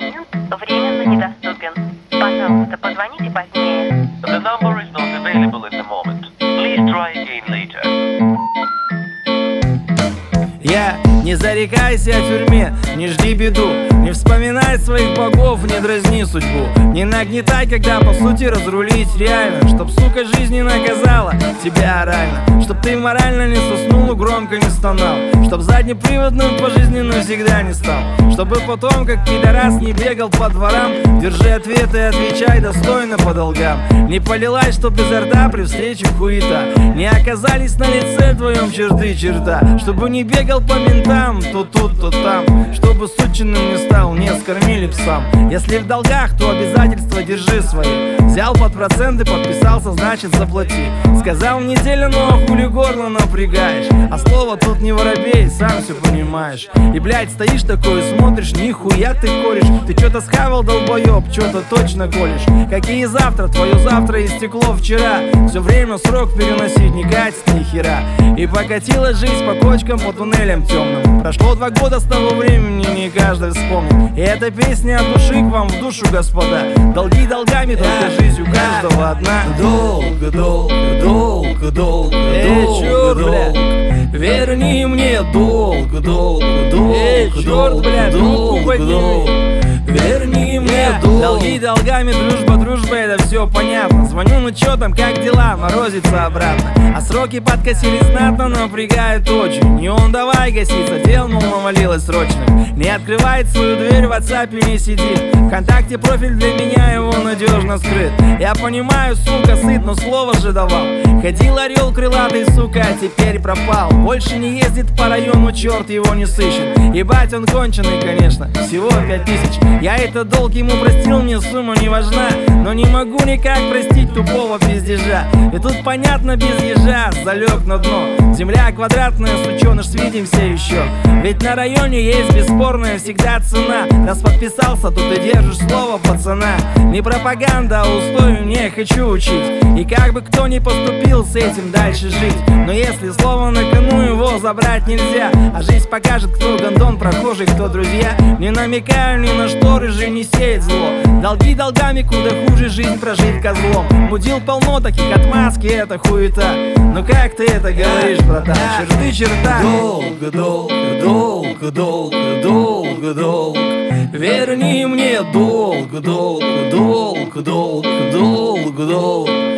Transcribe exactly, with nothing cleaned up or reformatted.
абонент временно недоступен. Пожалуйста, позвоните позднее. The number is not available at the moment. Please try again later. Я, не зарекайся о тюрьме, не жди беду, не вспоминай своих богов, не дразни судьбу, не нагнетай, когда по сути разрулить реально, чтоб, сука, жизнь не наказала тебя орально, чтоб ты морально не соснул и громко не стонал, чтоб заднеприводным по жизни навсегда не стал, чтобы потом, как пидорас, не бегал по дворам. Держи ответы и отвечай достойно по долгам. Не полилась, чтоб изо рта при встрече хуета не оказались на лице твоем черты черта, чтобы не бегал по ментам, то тут, то там, чтобы сученным не стал, не скормили псам. Если в долгах, то обязательства держи свои. Взял под проценты, подписался, значит заплати. Сказал неделю, но хули горло напрягаешь. А слово тут не воробей, сам все понимаешь. И, блядь, стоишь такой и смотришь, нихуя ты корешь. Ты что-то схавал, долбоеб, что-то точно колешь. Какие завтра, твое завтра истекло вчера. Все время срок переносить не катит ни хера. И покатилась жизнь по кочкам, по туннелям темным. Прошло два года с того времени, не каждый вспомнил. И эта песня от души к вам в душу, господа. Долги долгами, только жизнь у каждого одна. Долго, долго, долго, долго, Эй, чёрт, долго, верни мне долго, долго, долго, Эй, чёрт, долго, блядь, трубку долго, подними. долго, верни мне долго. Долги долгами, дружба, дружба, это все понятно. Звоню, ну чё там, как дела, морозится обратно. А сроки подкосили знатно, напрягают очень. Не он давай гаситься, дел, мол, навалилось срочно. Не открывает свою дверь, в WhatsApp не сидит. Вконтакте профиль для меня, его надежно скрыт. Я понимаю, сука, сыт, но слово же давал. Ходил орел крылатый, сука, а теперь пропал. Больше не ездит по району, черт его не сыщет. Ебать, он конченый, конечно, всего пять тысяч. Я этот долг ему простил, мне сумма не важна. Но не могу никак простить тупого пиздежа. И тут понятно, без ежа залег на дно. Земля квадратная, сученыш, свидимся еще. Ведь на районе есть бесспорная всегда цена. Раз подписался, то ты держишь слово пацана. Не пропаганда, а устои мне хочу учить. И как бы кто ни поступил, с этим дальше жить. Но если слово на кону, его забрать нельзя. А жизнь покажет, кто гондон, прохожий, кто друзья. Не намекаю ни на что, рыжий не сеет зло. Долги долгами, куда хуже жизнь прожить козлом. Мудил полно таких, отмазки, это хуета. Ну как ты это говоришь, братан? Черты черта. Долго, долго, долго, долго, долго, долго, верни мне долго, долго, долго, долго, долго, долго.